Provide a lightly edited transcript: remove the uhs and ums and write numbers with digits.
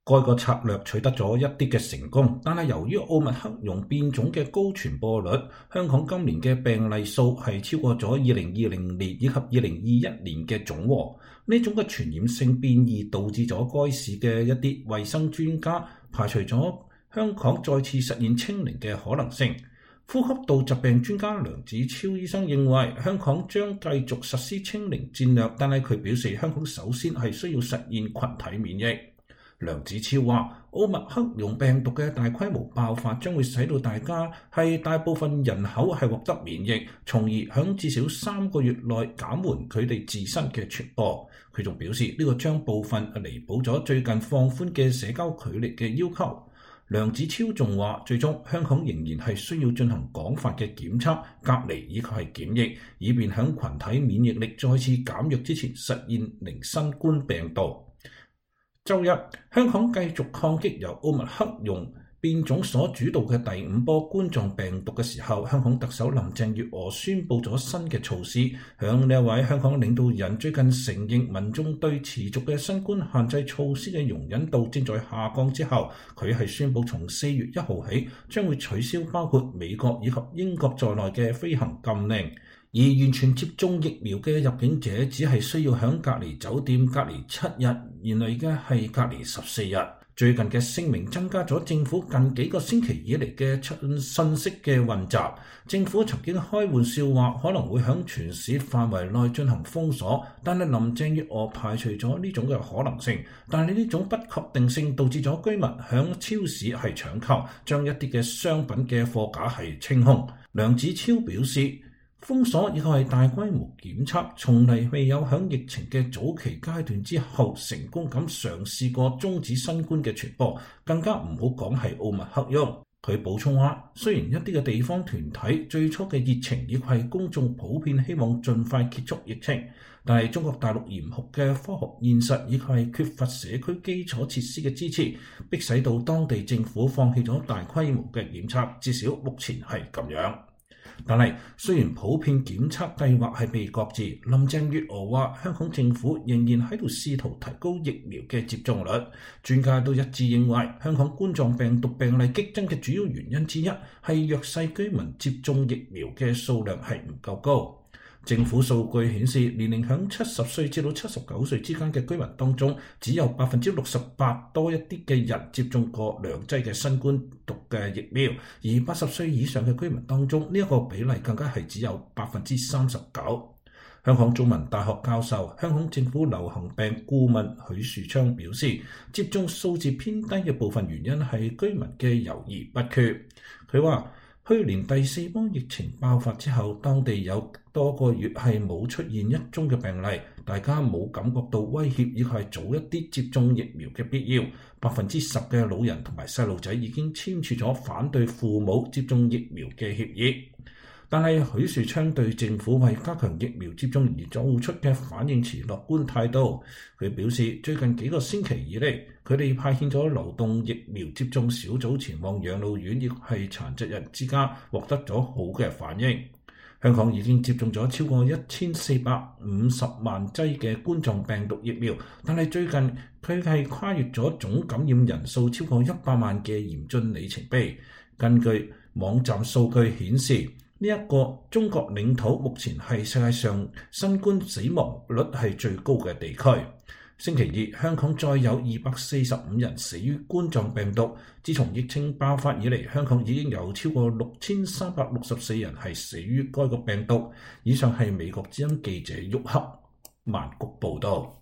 該個策略取得咗一啲嘅成功，但係由於奧密克戎變種嘅高傳播率，香港今年嘅病例數係超過咗2020年以及2021年嘅總和。呢種嘅傳染性變異導致咗該市嘅一啲衛生專家排除咗香港再次實現清零嘅可能性。呼吸道疾病專家梁子超醫生認為，香港將繼續實施清零戰略，但係佢表示香港首先係需要實現群體免疫。梁子超話：奧密克戎病毒嘅大規模爆發將會使到大部分人口係獲得免疫，從而響至少3個月內減緩佢哋自身嘅傳播。佢仲表示呢個將部分彌補咗最近放寬嘅社交距離嘅要求。梁子超仲話：最終香港仍然係需要進行廣泛嘅檢測、隔離以及係檢疫，以便響群體免疫力再次減弱之前實現零新冠病毒。週日，香港繼續抗擊由奧密克戎變種所主導嘅第5波冠狀病毒嘅時候，香港特首林鄭月娥宣布咗新嘅措施。向呢一位香港領導人最近承認民眾對持續嘅新冠限制措施嘅容忍度正在下降之後，佢係宣布從4月1號起將會取消包括美國以及英國在內嘅飛行禁令。而完全接種疫苗嘅入境者只係需要響隔離酒店隔離7日，原來嘅係隔離14日。最近嘅聲明增加咗政府近幾個星期以嚟嘅信息嘅混雜。政府曾經開玩笑話可能會響全市範圍內進行封鎖，但係林鄭月娥排除咗呢種嘅可能性。但係呢種不確定性導致咗居民響超市係搶購，將一啲嘅商品嘅貨架係清空。梁子超表示，封鎖亦係大規模檢測，從嚟未有響疫情嘅早期階段之後成功咁嘗試過終止新冠嘅傳播，更加唔好講係奧密克戎。佢補充話，雖然一啲嘅地方團體最初嘅熱情亦係公眾普遍希望盡快結束疫情，但係中國大陸嚴酷嘅科學現實以及係缺乏社區基礎設施嘅支持，迫使到當地政府放棄咗大規模嘅檢測，至少目前係咁樣。但係，雖然普遍檢測計劃係被擱置，林鄭月娥話香港政府仍然喺度試圖提高疫苗嘅接種率。專家都一致認為，香港冠狀病毒病例激增嘅主要原因之一係弱勢居民接種疫苗嘅數量係唔夠高。政府數據顯示，年齡響70歲至到79歲之間嘅居民當中，只有68%多一啲嘅人接種過2劑嘅新冠毒嘅疫苗，而80歲以上嘅居民當中，呢一個比例更加係只有39%。香港中文大學教授、香港政府流行病顧問許樹昌表示，接種數字偏低嘅部分原因係居民嘅猶豫不決。佢話，去年第4波疫情爆發之後，當地有多個月係冇出現一宗嘅病例，大家冇感覺到威脅，亦係早一啲接種疫苗嘅必要。10%嘅老人同埋細路仔已經簽署咗反對父母接種疫苗嘅協議。但係許樹昌對政府為加強疫苗接種而做出嘅反應持樂觀態度。佢表示，最近幾個星期以嚟，佢哋派遣咗流動疫苗接種小組前往養老院亦係殘疾人之家，獲得咗好嘅反應。香港已經接種咗超過1450萬劑嘅冠狀病毒疫苗，但係最近佢係跨越咗總感染人數超過100萬嘅嚴峻里程碑。根據網站數據顯示，呢一個中國領土目前係世界上新冠死亡率係最高嘅地區。星期二，香港再有245人死於冠狀病毒。自從疫情爆發以嚟，香港已經有超過6364人係死於該個病毒。以上係美國之音記者沃克曼谷報道。